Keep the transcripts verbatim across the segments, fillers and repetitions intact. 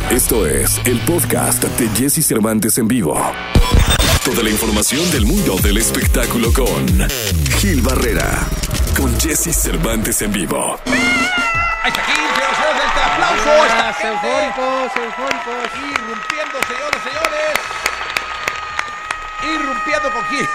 Esto es el podcast de Jesse Cervantes en vivo. Toda la información del mundo del espectáculo con Gil Barrera. Con Jesse Cervantes en vivo. Ahí está Gil, señoras y señores, este aplauso. Buenas, eufóricos, eufóricos. Irrumpiendo, señoras y señores. Irrumpiendo con Gil.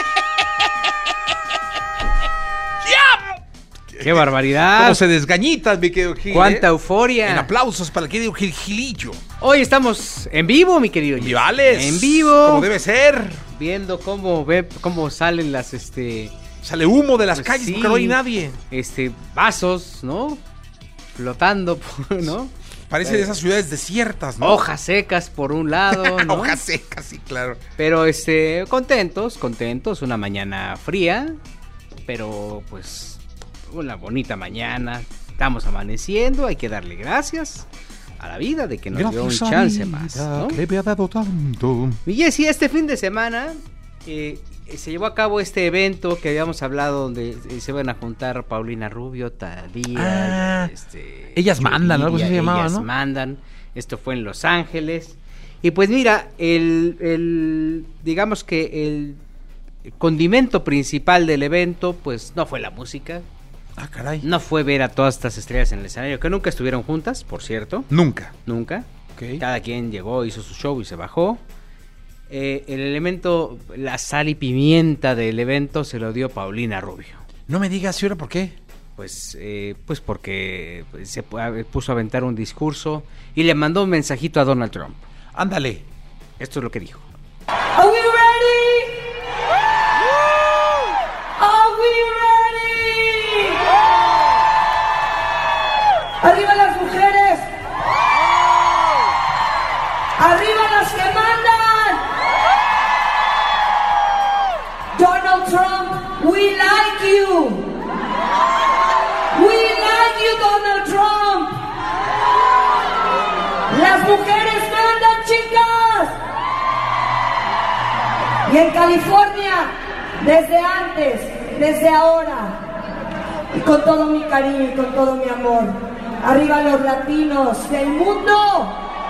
¡Ya! ¡Qué barbaridad! ¿Cómo se desgañitas, mi querido Gil? ¡Cuánta eh? euforia! En aplausos para el querido Gil Gilillo. Hoy estamos en vivo, mi querido Jesse. Vivales. En vivo. Como debe ser. Viendo cómo ve, cómo salen las, este... Sale humo de las pues calles sí, porque no hay nadie. Este, vasos, ¿no? Flotando, ¿no? Parece de esas ciudades desiertas, ¿no? Hojas secas por un lado, ¿no? Hojas secas, sí, claro. Pero, este, contentos, contentos. Una mañana fría, pero, pues, una bonita mañana. Estamos amaneciendo, hay que darle gracias a la vida de que nos dio un chance más, ¿no? Que me ha dado tanto. Y Jesse, este fin de semana eh, se llevó a cabo este evento que habíamos hablado donde eh, se van a juntar Paulina Rubio, Thalía, Ah, este, ellas mandan, algo así se llamaba, ellas ¿no? mandan. Esto fue en Los Ángeles. Y pues mira, el, el digamos que el condimento principal del evento, pues no fue la música. Ah, caray. No fue ver a todas estas estrellas en el escenario, que nunca estuvieron juntas, por cierto. Nunca. Nunca. Ok. Cada quien llegó, hizo su show y se bajó. Eh, el elemento, la sal y pimienta del evento se lo dio Paulina Rubio. No me digas, ¿y ahora por qué? Pues, eh, pues porque se puso a aventar un discurso y le mandó un mensajito a Donald Trump. Ándale. Esto es lo que dijo. Are we ready? Are we ready? Arriba las mujeres. Arriba las que mandan. Donald Trump, we like you. We like you, Donald Trump. Las mujeres mandan, chicas. Y en California, desde antes, desde ahora, y con todo mi cariño y con todo mi amor, arriba los latinos del mundo.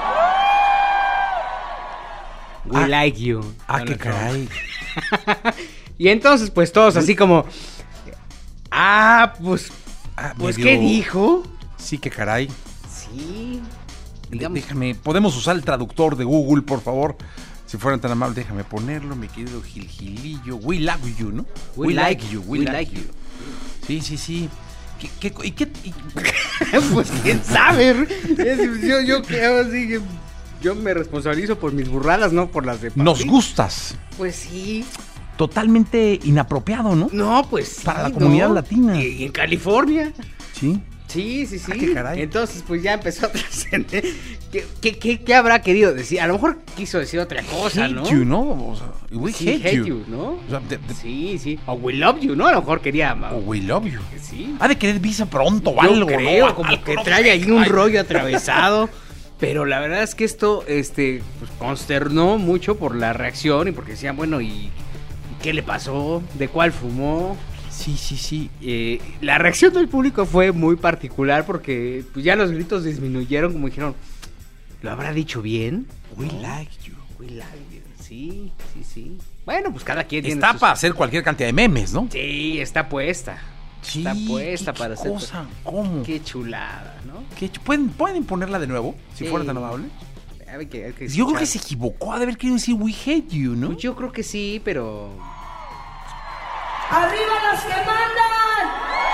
We Ah, like you. Ah, Donald qué Trump. caray. Y entonces, pues todos así como... Ah, pues... Ah, Pues, medio- ¿qué dijo? Sí, qué caray. Sí. De- Digamos, Déjame, ¿podemos usar el traductor de Google, por favor? Si fueran tan amables, déjame ponerlo, mi querido Gil Gilillo. We like you, ¿no? We like you, we like you. Sí, sí, sí. ¿Qué, qué, y qué, y- pues quién sabe. Es- yo, yo creo así que yo me responsabilizo por mis burradas, no por las de Paulina. Nos gustas. Pues sí. Totalmente inapropiado, ¿no? No, pues sí, Para la ¿no? comunidad latina. Y en California. Sí. Sí, sí, sí. Ah, qué caray. Entonces, pues ya empezó a trascender. ¿Qué, qué, qué, qué habrá querido decir? A lo mejor quiso decir otra cosa, Hate ¿no? you, ¿no? O sea, we Sí, hate, you. ¿no? O sea, de- de- Sí, sí. O we love you, ¿no? A lo mejor quería. oh, we love you. Sí. Ha de querer visa pronto o Yo algo, creo, ¿no? como Algo, que no trae sé, ahí un ay. rollo atravesado. Pero la verdad es que esto este, pues, consternó mucho por la reacción y porque decían, bueno, ¿y qué le pasó? ¿De cuál fumó? Sí, sí, sí. Eh, la reacción del público fue muy particular porque pues, ya los gritos disminuyeron, como dijeron, ¿lo habrá dicho bien? We like you. We like you. Sí, sí, sí. Bueno, pues cada quien tiene Está sus- para hacer cualquier cantidad de memes, ¿no? Sí, está puesta. Sí, está puesta qué para hacer... cosa, ¿cómo? Qué chulada, ¿no? ¿Qué ch- ¿Pueden, ¿Pueden ponerla de nuevo? Si Sí. fuera tan amable. Hay que- hay que Yo creo que se escuchar. equivocó, ha de haber querido decir we hate you, ¿no? Pues yo creo que sí, pero... Arriba las que mandan.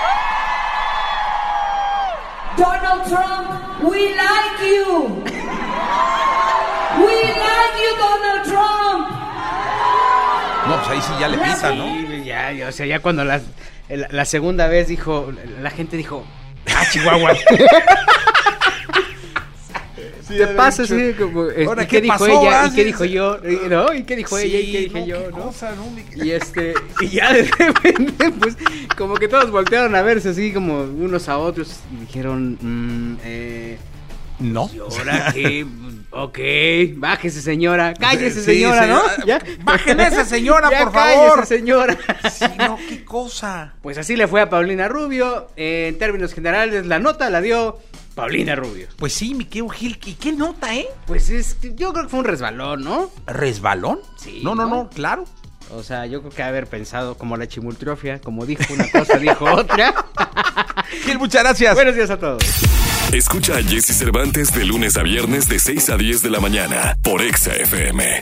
Donald Trump, we like you. We like you, Donald Trump. No, pues ahí sí ya le pisa, ¿no? Sí, ya, ya, o sea, ya cuando la, la, la segunda vez dijo, la gente dijo, ah, Chihuahua. Te pasa así como, este, Ahora, ¿y ¿qué ¿qué dijo pasó, ella? ah? ¿Y qué Sí, dijo sí. yo? ¿Y, ¿no? ¿Y qué dijo ella? ¿Y qué dije no, yo? qué ¿no? cosa, ¿no? Y este, y ya de repente, pues, como que todos voltearon a verse así como unos a otros y dijeron, mm, eh, No. ¿y ahora qué? Ok, bájese señora, cállese Sí, señora, ¿no? señora. Bajen esa señora, Ya por cállese, favor. señora. Sí, no, qué cosa. Pues así le fue a Paulina Rubio. Eh, en términos generales, la nota la dio Paulina Rubio. Pues sí, mi querido Gil, ¿qué, qué nota, eh? Pues es que yo creo que fue un resbalón, ¿no? ¿Resbalón? Sí, No, no, ¿no? no, claro. O sea, yo creo que haber pensado como la chimultrofia, como dijo una cosa, dijo otra. Gil, muchas gracias. Buenos días a todos. Escucha a Jesse Cervantes de lunes a viernes de seis a diez de la mañana por Exa F M.